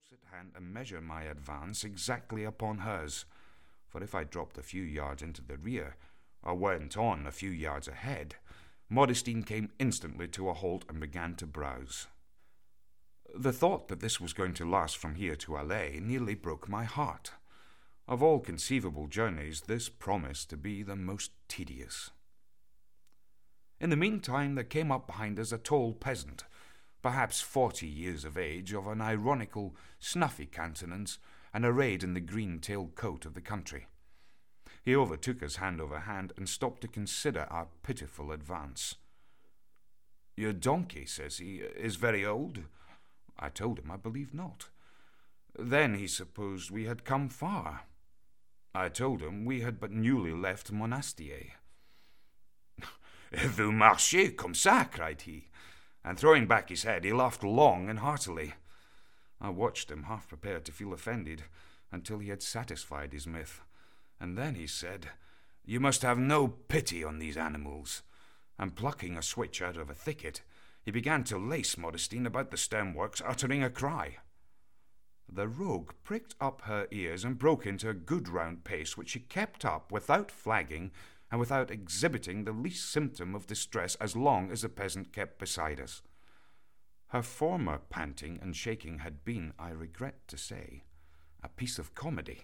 at hand and measure my advance exactly upon hers, for if I dropped a few yards into the rear, or went on a few yards ahead, Modestine came instantly to a halt and began to browse. The thought that this was going to last from here to Alais nearly broke my heart. Of all conceivable journeys, this promised to be the most tedious. In the meantime, there came up behind us a tall peasant, perhaps 40 years of age, of an ironical, snuffy countenance, and arrayed in the green-tailed coat of the country. He overtook us hand over hand, and stopped to consider our pitiful advance. "Your donkey," says he, "is very old?" I told him I believed not. Then he supposed we had come far. I told him we had but newly left Monastier. "Vous marchez comme ça," cried he, and throwing back his head, he laughed long and heartily. I watched him, half prepared to feel offended, until he had satisfied his myth, and then he said, "You must have no pity on these animals," and plucking a switch out of a thicket, he began to lace Modestine about the stemworks, uttering a cry. The rogue pricked up her ears and broke into a good round pace, which she kept up without flagging and without exhibiting the least symptom of distress as long as the peasant kept beside us. Her former panting and shaking had been, I regret to say, a piece of comedy.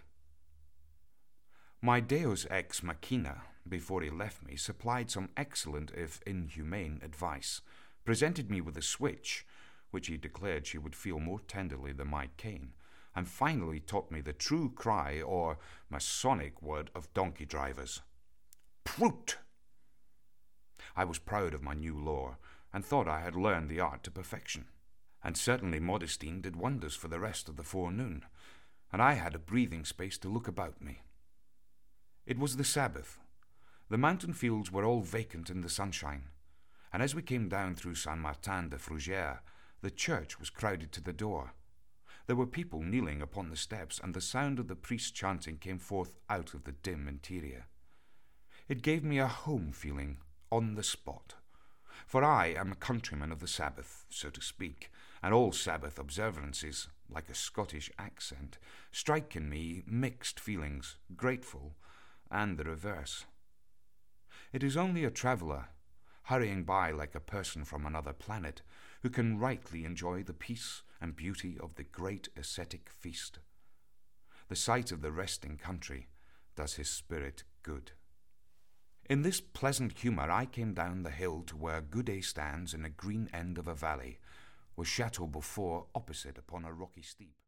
My deus ex machina, before he left me, supplied some excellent if inhumane advice, presented me with a switch, which he declared she would feel more tenderly than my cane, and finally taught me the true cry or Masonic word of donkey drivers: "Prut!" I was proud of my new lore, and thought I had learned the art to perfection, and certainly Modestine did wonders for the rest of the forenoon, and I had a breathing space to look about me. It was the Sabbath. The mountain fields were all vacant in the sunshine, and as we came down through Saint-Martin-de-Fougères, the church was crowded to the door. There were people kneeling upon the steps, and the sound of the priest chanting came forth out of the dim interior. It gave me a home feeling on the spot, for I am a countryman of the Sabbath, so to speak, and all Sabbath observances, like a Scottish accent, strike in me mixed feelings, grateful and the reverse. It is only a traveller, hurrying by like a person from another planet, who can rightly enjoy the peace and beauty of the great ascetic feast. The sight of the resting country does his spirit good. In this pleasant humour I came down the hill to where Goudet stands in a green end of a valley, with Chateau Beaufort opposite upon a rocky steep.